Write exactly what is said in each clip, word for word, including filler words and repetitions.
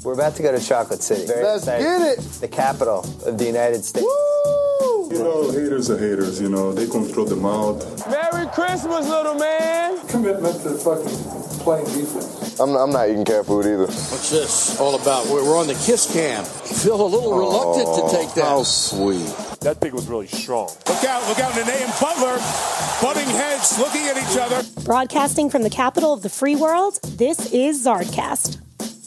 We're about to go to Chocolate City. Very Let's excited. get it! The capital of the United States. Woo! You know, haters are haters, you know. They can throw them out. Merry Christmas, little man! Commitment to fucking playing defense. I'm, I'm not eating cat food either. What's this all about? We're on the kiss cam. Feel a little reluctant oh, to take that. How sweet. That pig was really strong. Look out, look out, Nene and Butler butting heads, looking at each other. Broadcasting from the capital of the free world, this is Zardcast.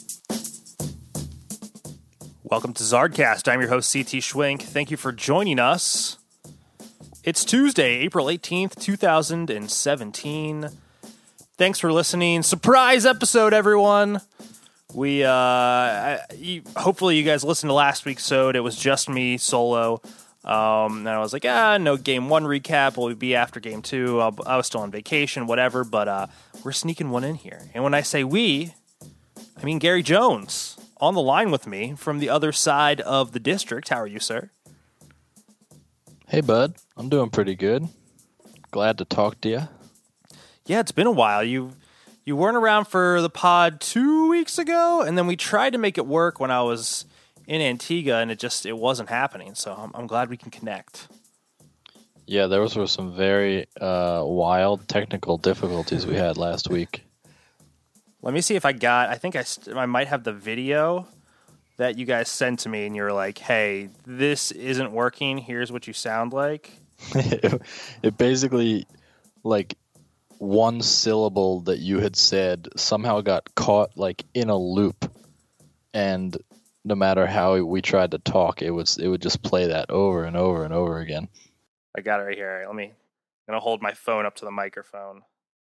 Welcome to Zardcast. I'm your host, C T Schwink. Thank you for joining us. It's Tuesday, April eighteenth, twenty seventeen. Thanks for listening. Surprise episode, everyone. We, uh, I, you, hopefully you guys listened to last week's episode. It was just me, solo. Um, and I was like, ah, no game one recap. Will be after game two. I'll, I was still on vacation, whatever, but uh, we're sneaking one in here. And when I say we, I mean Gary Jones on the line with me from the other side of the district. How are you, sir? Hey, bud. I'm doing pretty good. Glad to talk to you. Yeah, it's been a while. You you weren't around for the pod two weeks ago, and then we tried to make it work when I was in Antigua, and it just it wasn't happening. So I'm, I'm glad we can connect. Yeah, there was, were some very uh, wild technical difficulties we had last week. Let me see if I got. I think I st- I might have the video that you guys sent to me, and you're like, "Hey, this isn't working. Here's what you sound like." it, it basically like. One syllable that you had said somehow got caught like in a loop, and no matter how we tried to talk, it was it would just play that over and over and over again. I got it right here. Let me. I'm gonna hold my phone up to the microphone.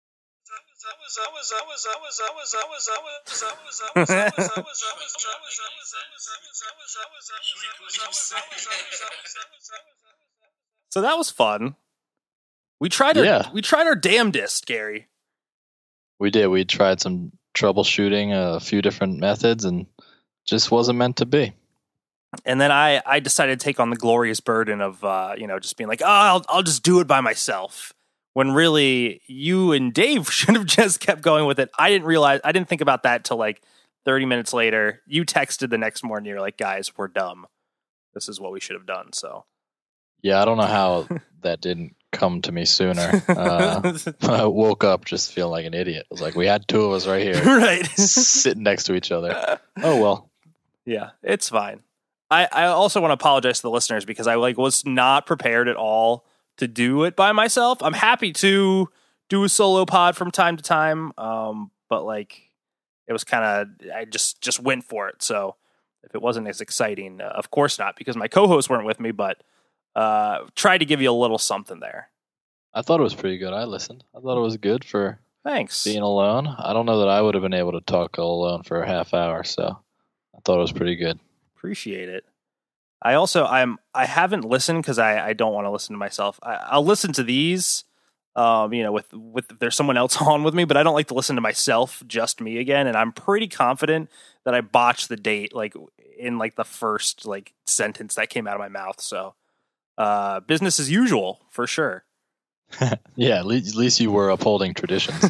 So that was fun. We tried our yeah. we tried our damnedest, Gary. We did. We tried some troubleshooting, a few different methods, and just wasn't meant to be. And then I, I decided to take on the glorious burden of uh, you know just being like, oh, I'll I'll just do it by myself. When really you and Dave should have just kept going with it. I didn't realize I didn't think about that till like thirty minutes later. You texted the next morning. You're like, guys, we're dumb. This is what we should have done. So yeah, I don't know how that didn't come to me sooner. Uh, I woke up just feeling like an idiot. I was like, we had two of us right here, right, sitting next to each other. Oh well. Yeah, it's fine. I, I also want to apologize to the listeners because I like was not prepared at all to do it by myself. I'm happy to do a solo pod from time to time, um, but like it was kind of I just just went for it. So if it wasn't as exciting, uh, of course not, because my co-hosts weren't with me, but. Uh, try to give you a little something there. I thought it was pretty good. I listened. I thought it was good for thanks being alone. I don't know that I would have been able to talk all alone for a half hour, so I thought it was pretty good. Appreciate it. I also I'm I haven't listened because I, I don't want to listen to myself. I, I'll listen to these, um, you know, with with if there's someone else on with me, but I don't like to listen to myself, just me again. And I'm pretty confident that I botched the date like in like the first like sentence that came out of my mouth. So. Uh, business as usual, for sure. Yeah, at least, at least you were upholding traditions.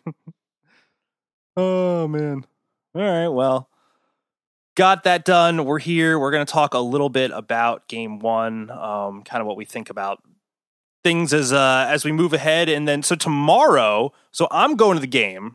Oh, man. All right, well, got that done. We're here. We're going to talk a little bit about game one, um, kind of what we think about things as uh, as we move ahead. And then, so tomorrow, so I'm going to the game,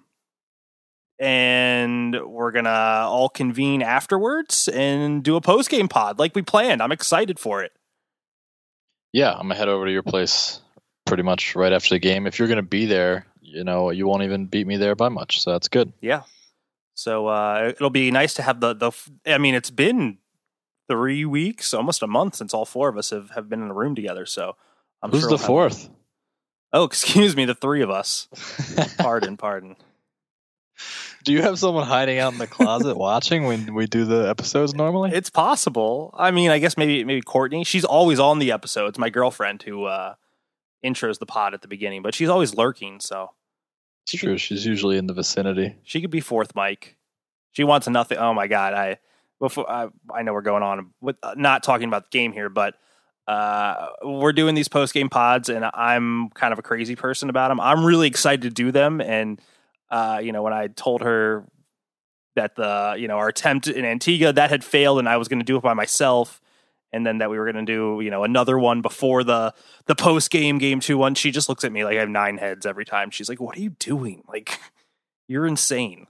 and we're going to all convene afterwards and do a post-game pod like we planned. I'm excited for it. Yeah, I'm gonna head over to your place pretty much right after the game. If you're gonna be there, you know, you won't even beat me there by much, so that's good. Yeah. So uh, it'll be nice to have the the. I mean, it's been three weeks, almost a month since all four of us have, have been in a room together. So I'm who's sure the we'll fourth? Have... Oh, excuse me, the three of us. Pardon, pardon. Do you have someone hiding out in the closet watching when we do the episodes normally? It's possible. I mean, I guess maybe maybe Courtney. She's always on the episodes. My girlfriend who uh, intros the pod at the beginning, but she's always lurking. So it's true. Could, she's usually in the vicinity. She could be fourth mic. She wants nothing. Oh my god! I before I, I know we're going on with uh, not talking about the game here, but uh, we're doing these post game pods, and I'm kind of a crazy person about them. I'm really excited to do them, and. Uh, you know, when I told her that the, you know, our attempt in Antigua, that had failed and I was going to do it by myself. And then that we were going to do, you know, another one before the, the post game, game two one. She just looks at me like I have nine heads every time. She's like, what are you doing? Like, you're insane.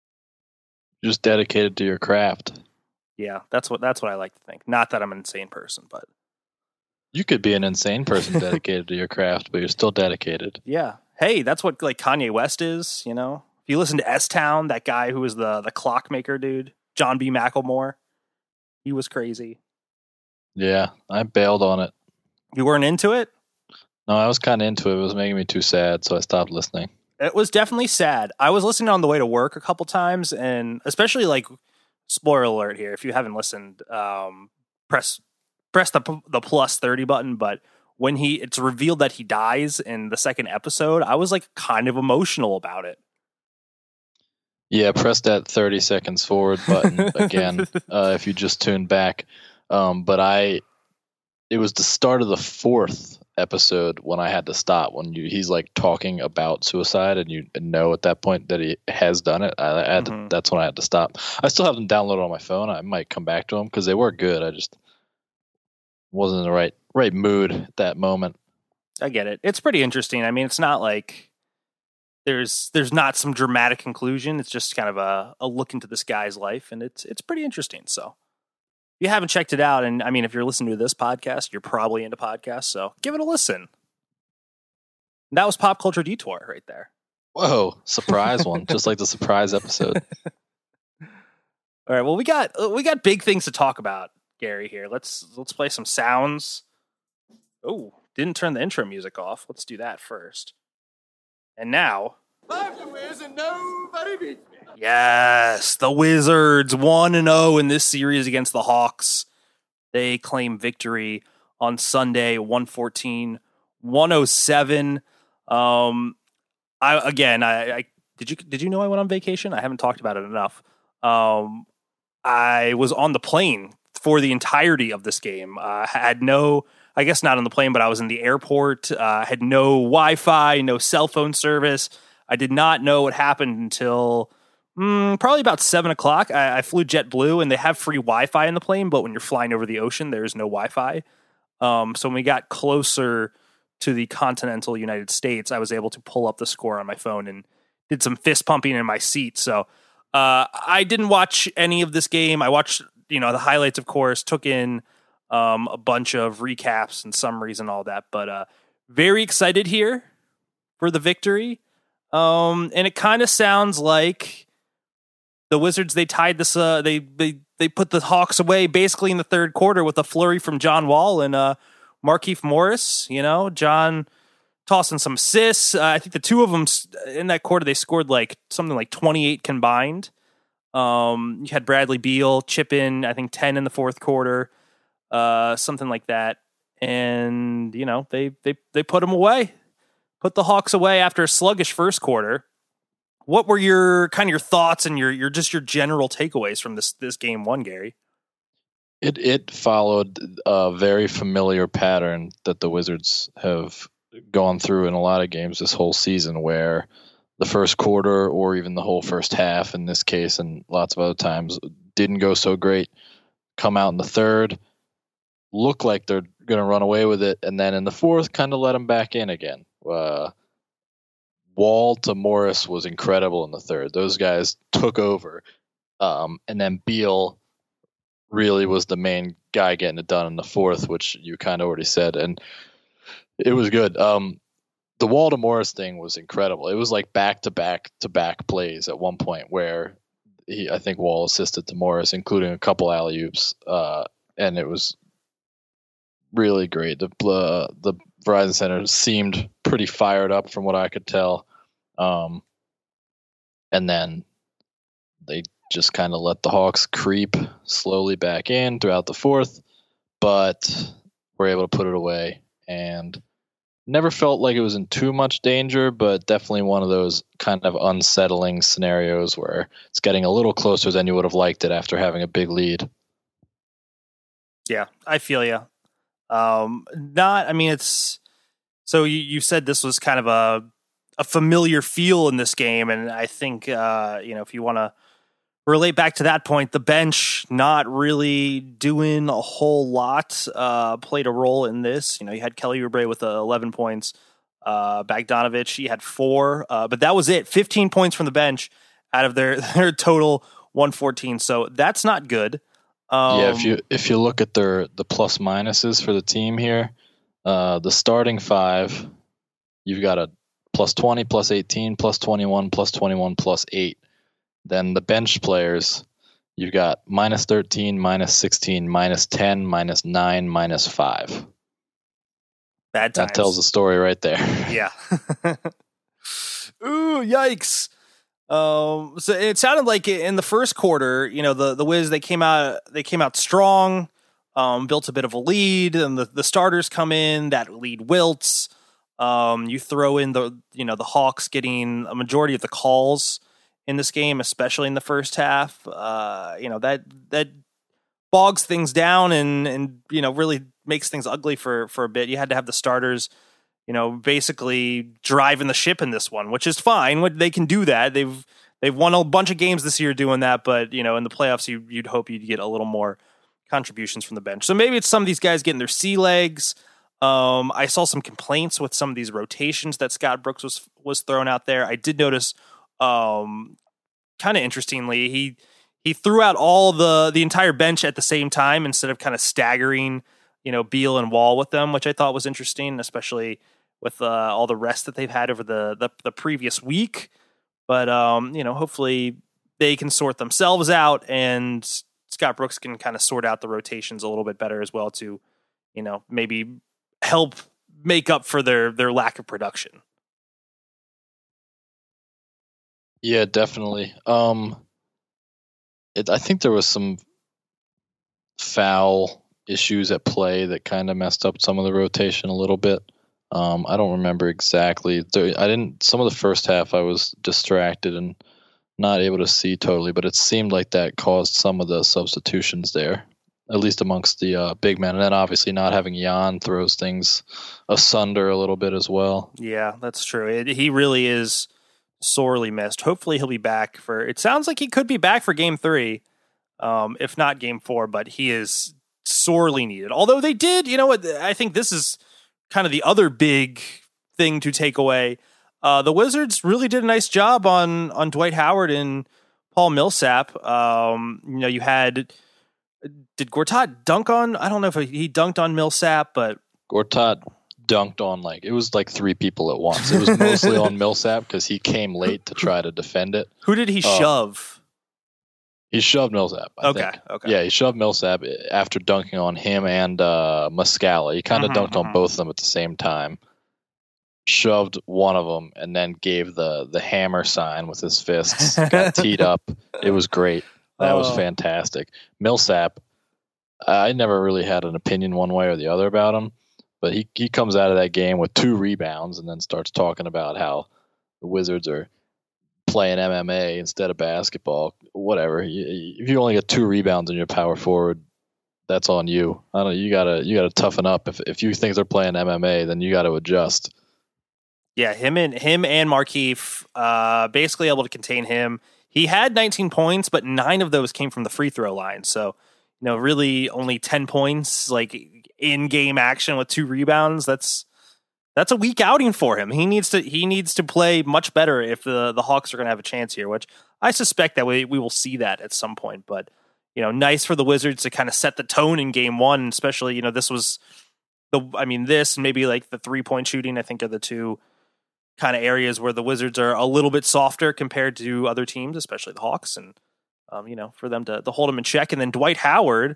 Just dedicated to your craft. Yeah, that's what, that's what I like to think. Not that I'm an insane person, but. You could be an insane person dedicated to your craft, but you're still dedicated. Yeah. Hey, that's what like Kanye West is, you know? If you listen to S-Town, that guy who was the, the clockmaker dude, John B. McElmore, he was crazy. Yeah, I bailed on it. You weren't into it? No, I was kind of into it. It was making me too sad, so I stopped listening. It was definitely sad. I was listening on the way to work a couple times, and especially like, spoiler alert here, if you haven't listened, um, press press the the plus thirty button. But when he it's revealed that he dies in the second episode, I was like kind of emotional about it. Yeah, press that thirty seconds forward button again uh, if you just tuned back. Um, but I, it was the start of the fourth episode when I had to stop. When you, he's like talking about suicide, and you know at that point that he has done it. I, I had to, mm-hmm. That's when I had to stop. I still have them downloaded on my phone. I might come back to them because they were good. I just wasn't in the right right mood at that moment. I get it. It's pretty interesting. I mean, it's not like there's there's not some dramatic conclusion. It's just kind of a, a look into this guy's life, and it's it's pretty interesting. So. If you haven't checked it out, and I mean, if you're listening to this podcast, you're probably into podcasts, so give it a listen. That was Pop Culture Detour right there. Whoa, surprise one, just like the surprise episode. All right, well, we got we got big things to talk about, Gary. Here, let's let's play some sounds. Oh, didn't turn the intro music off. Let's do that first. And now, I'm the Wiz, and nobody beats me. Yes, the Wizards one and oh in this series against the Hawks. They claim victory on Sunday, one fourteen, one oh seven. Um, I again, I, I did you did you know I went on vacation? I haven't talked about it enough. Um, I was on the plane for the entirety of this game. I uh, had no, I guess not on the plane, but I was in the airport. Uh, had no Wi-Fi, no cell phone service. I did not know what happened until. Mm, probably about seven o'clock. I, I flew JetBlue, and they have free Wi-Fi in the plane, but when you're flying over the ocean, there's no Wi-Fi. Um, so when we got closer to the continental United States, I was able to pull up the score on my phone and did some fist pumping in my seat. So uh, I didn't watch any of this game. I watched, you know, the highlights, of course, took in um, a bunch of recaps and summaries and all that, but uh, very excited here for the victory. Um, and it kind of sounds like the Wizards, they tied this, uh, they, they, they put the Hawks away basically in the third quarter with a flurry from John Wall and uh, Markieff Morris. You know, John tossing some assists. Uh, I think the two of them in that quarter, they scored like something like twenty-eight combined. Um, you had Bradley Beal chip in, I think, ten in the fourth quarter, uh, something like that. And, you know, they, they, they put them away, put the Hawks away after a sluggish first quarter. What were your kind of your thoughts and your your just your general takeaways from this this game one, Gary? It it followed a very familiar pattern that the Wizards have gone through in a lot of games this whole season, where the first quarter or even the whole first half in this case and lots of other times didn't go so great. Come out in the third, look like they're going to run away with it, and then in the fourth kind of let them back in again. Uh, Wall to Morris was incredible in the third. Those guys took over. Um, and then Beal really was the main guy getting it done in the fourth, which you kind of already said. And it was good. Um, the Wall to Morris thing was incredible. It was like back-to-back to back plays at one point where he, I think Wall assisted to Morris, including a couple alley-oops. Uh, and it was really great. The, uh, the Verizon Center seemed pretty fired up from what I could tell. Um, and then they just kind of let the Hawks creep slowly back in throughout the fourth, but were able to put it away and never felt like it was in too much danger, but definitely one of those kind of unsettling scenarios where it's getting a little closer than you would have liked it after having a big lead. Yeah, I feel you. Um, not, I mean, it's, so you, you said this was kind of a, a familiar feel in this game. And I think, uh, you know, if you want to relate back to that point, the bench not really doing a whole lot uh, played a role in this. You know, you had Kelly Oubre with uh, eleven points. Uh, Bogdanovich, he had four, uh, but that was it. fifteen points from the bench out of their, their total one fourteen. So that's not good. Um, yeah, if you if you look at their the plus minuses for the team here, uh, the starting five, you've got a plus twenty, plus eighteen, plus twenty-one, plus twenty-one, plus eight. Then the bench players, you've got minus thirteen, minus sixteen, minus ten, minus nine, minus five. Bad times. That tells the story right there. Yeah. Ooh, yikes. Um, so it sounded like in the first quarter, you know, the, the Wiz, they came out, they came out strong, um, built a bit of a lead, and the, the starters come in, that lead wilts. Um, you throw in the, you know, the Hawks getting a majority of the calls in this game, especially in the first half. Uh, you know, that, that bogs things down and, and, you know, really makes things ugly for, for a bit. You had to have the starters, you know, basically driving the ship in this one, which is fine. They can do that. They've they've won a bunch of games this year doing that, but you know, in the playoffs, you, you'd hope you'd get a little more contributions from the bench. So maybe it's some of these guys getting their sea legs. Um, I saw some complaints with some of these rotations that Scott Brooks was was throwing out there. I did notice, um, kind of interestingly, he he threw out all the the entire bench at the same time instead of kind of staggering, you know, Beal and Wall with them, which I thought was interesting, especially with uh, all the rest that they've had over the, the, the previous week. But, um, you know, hopefully they can sort themselves out and Scott Brooks can kind of sort out the rotations a little bit better as well to, you know, maybe help make up for their, their lack of production. Yeah, definitely. Um, it, I think there was some foul issues at play that kind of messed up some of the rotation a little bit. Um, I don't remember exactly. There, I didn't. Some of the first half, I was distracted and not able to see totally, but it seemed like that caused some of the substitutions there, at least amongst the uh, big men. And then obviously not having Jan throws things asunder a little bit as well. Yeah, that's true. It, he really is sorely missed. Hopefully he'll be back for. It sounds like he could be back for Game Three, um, if not Game Four. But he is sorely needed. Although they did, you know what? I think this is kind of the other big thing to take away. Uh, the Wizards really did a nice job on on Dwight Howard and Paul Millsap. Um, you know, you had did Gortat dunk on? I don't know if he dunked on Millsap, but Gortat dunked on like it was like three people at once. It was mostly on Millsap because he came late to try to defend it. Who did he uh, shove? He shoved Millsap. I okay, think. okay. Yeah, he shoved Millsap after dunking on him and uh, Muscala. He kind of mm-hmm, dunked mm-hmm. on both of them at the same time. Shoved one of them and then gave the the hammer sign with his fists. Got teed up. It was great. That oh. was fantastic. Millsap, I never really had an opinion one way or the other about him, but he, he comes out of that game with two rebounds and then starts talking about how the Wizards are playing M M A instead of basketball. Whatever. If you only get two rebounds in your power forward, that's on you. I don't. You gotta you gotta toughen up. If if you think they're playing M M A, then you got to adjust. Yeah, him and him and Markieff, uh, basically able to contain him. He had nineteen points, but nine of those came from the free throw line. So, you know, really only ten points, like in game action with two rebounds. That's that's a weak outing for him. He needs to he needs to play much better if the the Hawks are going to have a chance here, which I suspect that we we will see that at some point. But you know, nice for the Wizards to kind of set the tone in game one, especially you know this was the I mean this and maybe like the three point shooting I think are the two kind of areas where the Wizards are a little bit softer compared to other teams, especially the Hawks, and um, you know, for them to, to hold them in check. And then Dwight Howard,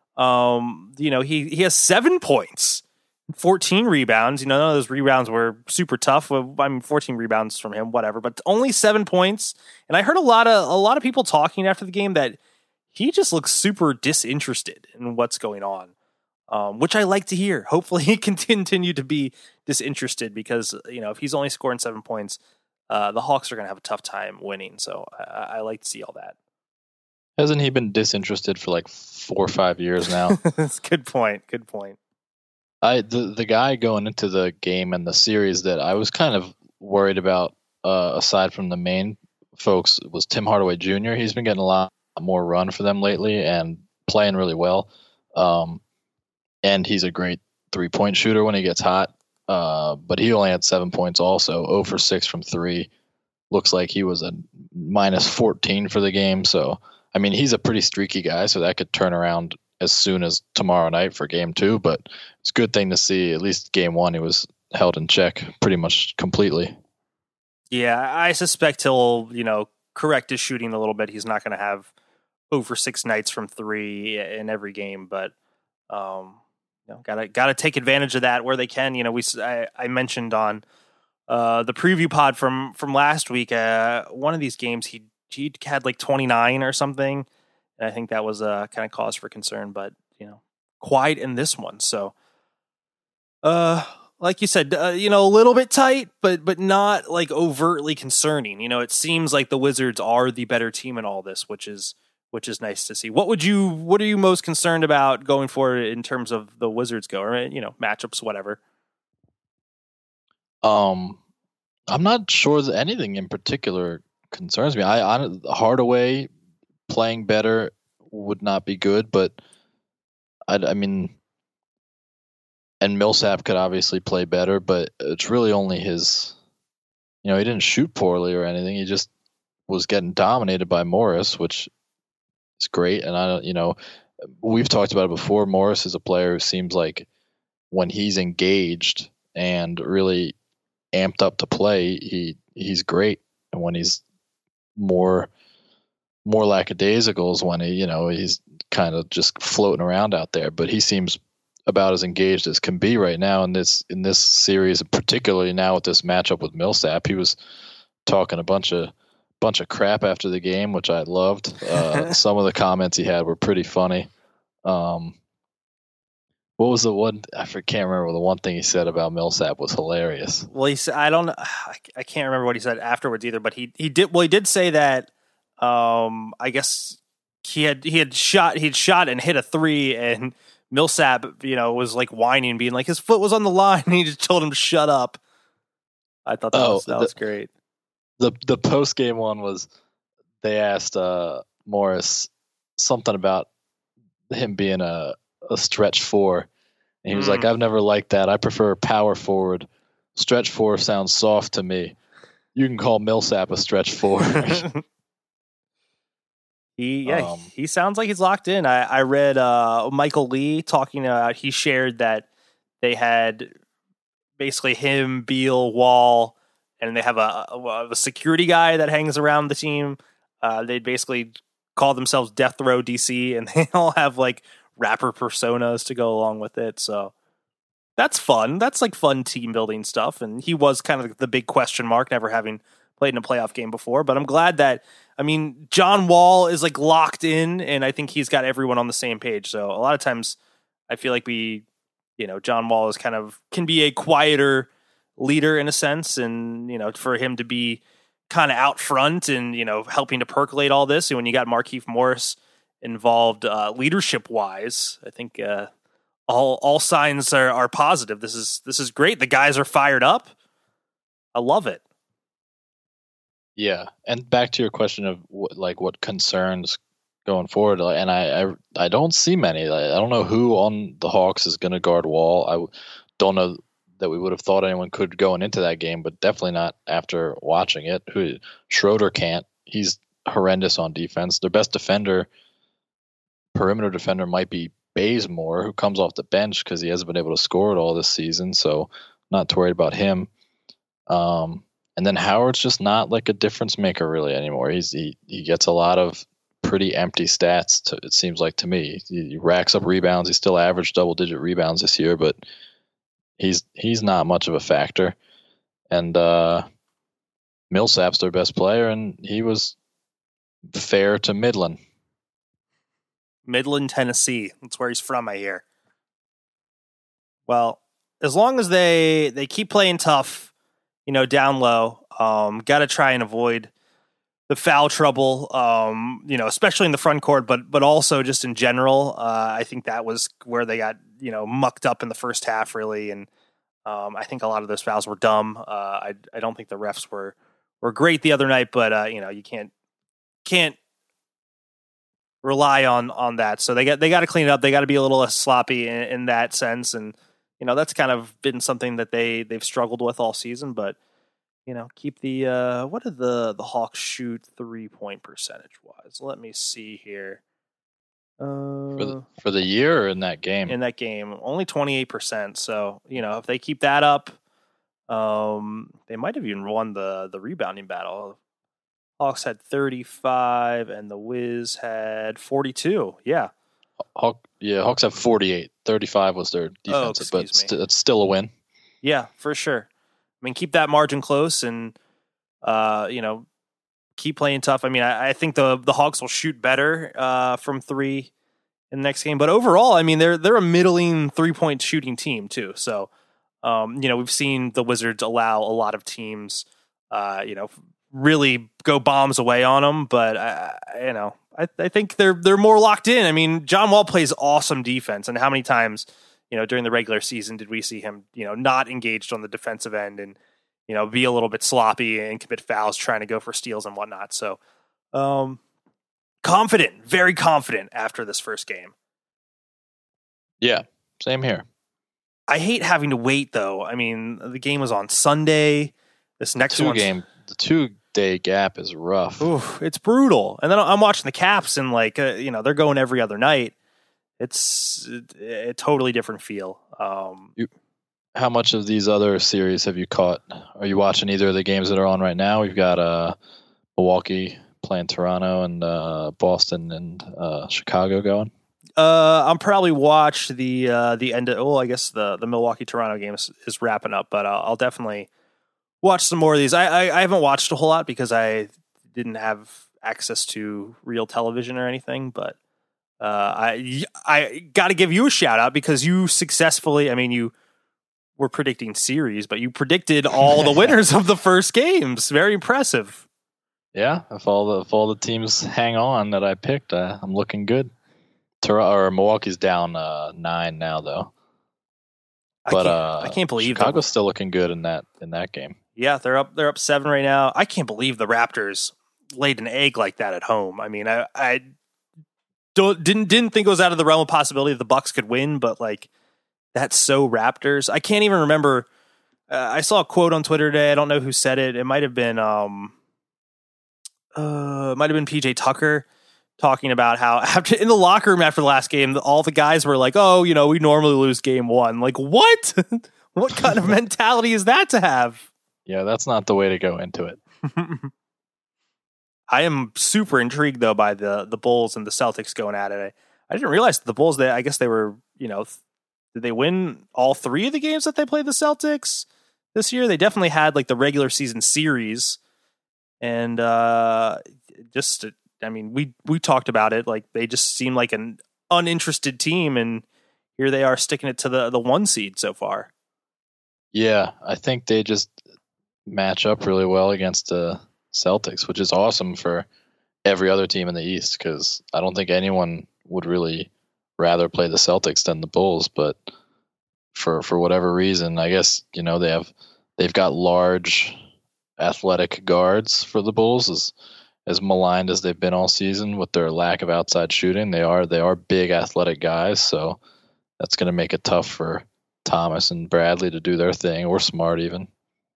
um, you know, he he has seven points, fourteen rebounds. You know, none of those rebounds were super tough. I mean, fourteen rebounds from him, whatever, but only seven points. And I heard a lot of a lot of people talking after the game that he just looks super disinterested in what's going on. Um, which I like to hear. Hopefully he can continue to be disinterested because, you know, if he's only scoring seven points, uh, the Hawks are going to have a tough time winning. So I, I like to see all that. Hasn't he been disinterested for like four or five years now? That's a good point. Good point. I the, the guy going into the game and the series that I was kind of worried about, uh, aside from the main folks, was Tim Hardaway Junior He's been getting a lot more run for them lately and playing really well. Um, and he's a great three-point shooter when he gets hot. Uh, but he only had seven points also, zero for six from three. Looks like he was a minus fourteen for the game. So, I mean, he's a pretty streaky guy, so that could turn around as soon as tomorrow night for game two. But it's a good thing to see. At least game one, he was held in check pretty much completely. Yeah, I suspect he'll, you know, correct his shooting a little bit. He's not going to have over six nights from three in every game, but um, you know, gotta gotta take advantage of that where they can. You know, we I, I mentioned on uh, the preview pod from from last week, uh, one of these games he he had like twenty-nine or something, and I think that was a uh, kind of cause for concern. But you know, quiet in this one, so uh. Like you said, uh, you know, a little bit tight, but but not like overtly concerning. You know, it seems like the Wizards are the better team in all this, which is which is nice to see. What would you what are you most concerned about going forward in terms of the Wizards go, or you know, matchups, whatever? Um, I'm not sure that anything in particular concerns me. I, I Hardaway playing better would not be good, but I, I mean. And Millsap could obviously play better, but it's really only his, you know, he didn't shoot poorly or anything. He just was getting dominated by Morris, which is great. And I don't, you know, we've talked about it before. Morris is a player who seems like when he's engaged and really amped up to play, he he's great. And when he's more, more lackadaisical is when he, you know, he's kind of just floating around out there, but he seems about as engaged as can be right now in this in this series, particularly now with this matchup with Millsap. He was talking a bunch of bunch of crap after the game, which I loved. Uh, some of the comments he had were pretty funny. Um, what was the one? I can't remember. The one thing he said about Millsap was hilarious. Well, he said, I don't, I can't remember what he said afterwards either. But he he did well. He did say that. Um, I guess he had he had shot he'd shot and hit a three and. Millsap, you know, was like whining, being like his foot was on the line, and he just told him to shut up. I thought that, oh, was, that the, was great. The the post game one was they asked uh, Morris something about him being a, a stretch four, and he was mm. like, "I've never liked that. I prefer power forward. Stretch four sounds soft to me. You can call Millsap a stretch four." He yeah um, he sounds like he's locked in. I I read uh, Michael Lee talking about. He shared that they had basically him, Beal, Wall, and they have a, a, a security guy that hangs around the team. Uh, they basically call themselves Death Row D C, and they all have like rapper personas to go along with it. So that's fun. That's like fun team building stuff. And he was kind of the big question mark, never having played in a playoff game before. But I'm glad that. I mean, John Wall is like locked in, and I think he's got everyone on the same page. So a lot of times I feel like we, you know, John Wall is kind of can be a quieter leader in a sense. And, you know, for him to be kind of out front and, you know, helping to percolate all this. And when you got Markieff Morris involved uh, leadership wise, I think uh, all all signs are, are positive. This is this is great. The guys are fired up. I love it. Yeah, and back to your question of what, like what concerns going forward, and I I, I don't see many. I don't know who on the Hawks is going to guard Wall. I don't know that we would have thought anyone could going into that game, but definitely not after watching it. Who Schroeder can't. He's horrendous on defense. Their best defender, perimeter defender, might be Bazemore, who comes off the bench because he hasn't been able to score at all this season. So not too worried about him. Um. And then Howard's just not like a difference maker really anymore. He's he, he gets a lot of pretty empty stats, to, it seems like to me. He, he racks up rebounds. He still averaged double-digit rebounds this year, but he's he's not much of a factor. And uh, Millsap's their best player, and he was fair to Midland. Midland, Tennessee. That's where he's from, I hear. Well, as long as they they keep playing tough, you know, down low, um, got to try and avoid the foul trouble, um, you know, especially in the front court, but but also just in general. Uh, I think that was where they got, you know, mucked up in the first half, really. And um, I think a lot of those fouls were dumb. Uh, I I don't think the refs were were great the other night, but, uh, you know, you can't can't rely on on that. So they got they got to clean it up. They got to be a little less sloppy in, in that sense. And you know that's kind of been something that they they've struggled with all season. But you know, keep the uh, what did the the Hawks shoot three point percentage wise? Let me see here. Uh, for the for the year or in that game? In that game, only twenty eight percent. So you know, if they keep that up, um, they might have even won the the rebounding battle. Hawks had thirty-five, and the Wiz had forty-two. Yeah, Hawk, yeah, Hawks have forty-eight. thirty-five was their defensive, oh, but st- it's still a win. Yeah, for sure. I mean, keep that margin close, and uh, you know, keep playing tough. I mean, I, I think the the Hawks will shoot better uh, from three in the next game, but overall, I mean, they're they're a middling three point shooting team too. So, um, you know, we've seen the Wizards allow a lot of teams, uh, you know, really go bombs away on them. But I, I, you know, I, I think they're they're more locked in. I mean, John Wall plays awesome defense, and how many times, you know, during the regular season did we see him, you know, not engaged on the defensive end and, you know, be a little bit sloppy and commit fouls trying to go for steals and whatnot. So, um, confident, very confident after this first game. Yeah, same here. I hate having to wait though. I mean, the game was on Sunday. This next two one, game, the two day gap is rough. Ooh, it's brutal. And then I'm watching the Caps and like, uh, you know, they're going every other night. It's a, a totally different feel. Um, you, how much of these other series have you caught? Are you watching either of the games that are on right now? We've got uh, Milwaukee playing Toronto and uh, Boston and uh, Chicago going. Uh, I'm probably watch the uh, the end of. Oh, I guess the the Milwaukee Toronto game is, is wrapping up, but I'll, I'll definitely watch some more of these. I, I I haven't watched a whole lot because I didn't have access to real television or anything, but. Uh, I I got to give you a shout out because you successfully. I mean, you were predicting series, but you predicted all the winners of the first games. Very impressive. Yeah, if all the if all the teams hang on that I picked, uh, I'm looking good. Toronto or Milwaukee's down uh, nine now, though. But I can't, uh, I can't believe Chicago's them. still looking good in that in that game. Yeah, they're up. They're up seven right now. I can't believe the Raptors laid an egg like that at home. I mean, I. I Don't, didn't didn't think it was out of the realm of possibility that the Bucks could win, but like that's so Raptors. I can't even remember. Uh, I saw a quote on Twitter today. I don't know who said it. It might have been um, uh, it might have been P J Tucker talking about how after in the locker room after the last game, all the guys were like, "Oh, you know, we normally lose game one." Like, what? What kind of mentality is that to have? Yeah, that's not the way to go into it. I am super intrigued though by the the Bulls and the Celtics going at it. I, I didn't realize that the Bulls. They I guess they were you know th- did they win all three of the games that they played the Celtics this year? They definitely had like the regular season series, and uh, just I mean we we talked about it. Like they just seem like an uninterested team, and here they are sticking it to the the one seed so far. Yeah, I think they just match up really well against the Celtics, which is awesome for every other team in the East because I don't think anyone would really rather play the Celtics than the Bulls. But for for whatever reason, I guess you know they have they've got large, athletic guards for the Bulls. As as maligned as they've been all season with their lack of outside shooting, they are they are big, athletic guys. So that's going to make it tough for Thomas and Bradley to do their thing, or Smart even.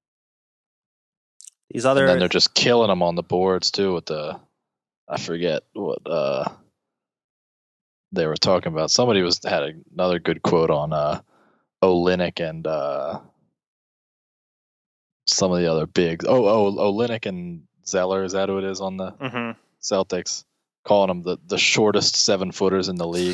These other, and then they're just killing them on the boards too. With the, I forget what uh, they were talking about. Somebody was had another good quote on uh, Olynyk and uh, some of the other bigs. Oh, oh, Olynyk and Zeller. Is that who it is on the mm-hmm. Celtics? Calling them the, the shortest seven footers in the league.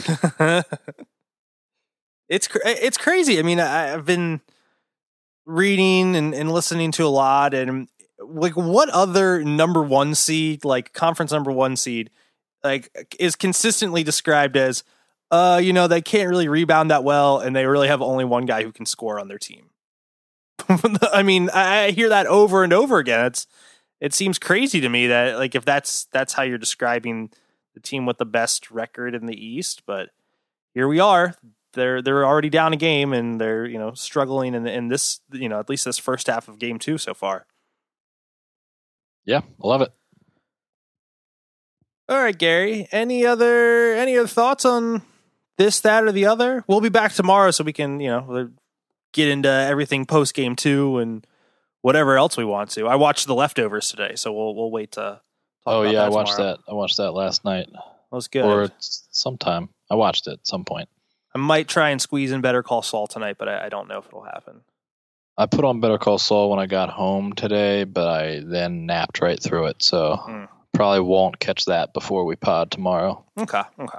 it's it's crazy. I mean, I, I've been reading and, and listening to a lot, and like what other number one seed, like conference number one seed, like is consistently described as, uh, you know, they can't really rebound that well, and they really have only one guy who can score on their team. I mean, I hear that over and over again. It's it seems crazy to me that like if that's that's how you're describing the team with the best record in the East, but here we are. They're they're already down a game, and they're you know struggling in in this you know at least this first half of game two so far. Yeah, I love it. All right, Gary. Any other any other thoughts on this, that, or the other? We'll be back tomorrow, so we can you know get into everything post game two and whatever else we want to. I watched The Leftovers today, so we'll we'll wait to. Talk oh about yeah, that I watched tomorrow. that. I watched that last night. That was good. Or sometime. I watched it at some point. I might try and squeeze in Better Call Saul tonight, but I, I don't know if it'll happen. I put on Better Call Saul when I got home today, but I then napped right through it, so Mm. probably won't catch that before we pod tomorrow. Okay, okay.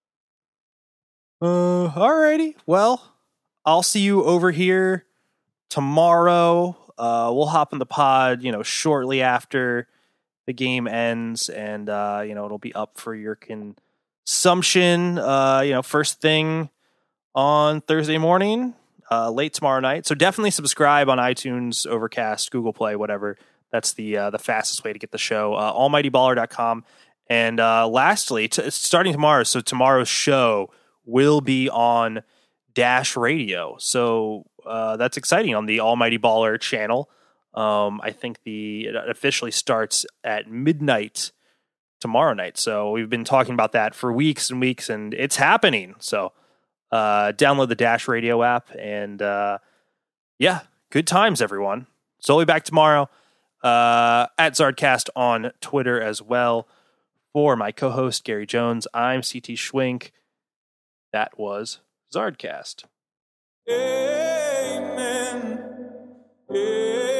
Uh, alrighty. Well, I'll see you over here tomorrow. Uh, we'll hop in the pod, you know, shortly after the game ends, and uh, you know, it'll be up for your consumption. Uh, you know, first thing on Thursday morning. Uh, late tomorrow night. So definitely subscribe on iTunes, Overcast, Google Play, whatever. That's the uh, the fastest way to get the show. Uh, almighty baller dot com. And uh, lastly, t- starting tomorrow, so tomorrow's show will be on Dash Radio. So uh, that's exciting on the Almighty Baller channel. Um, I think the it officially starts at midnight tomorrow night. So we've been talking about that for weeks and weeks, and it's happening. So Uh, download the Dash Radio app, and uh, yeah, good times, everyone. So we'll be back tomorrow uh, at Zardcast on Twitter as well. For my co-host, Gary Jones, I'm C T Schwink. That was Zardcast. Amen. Amen.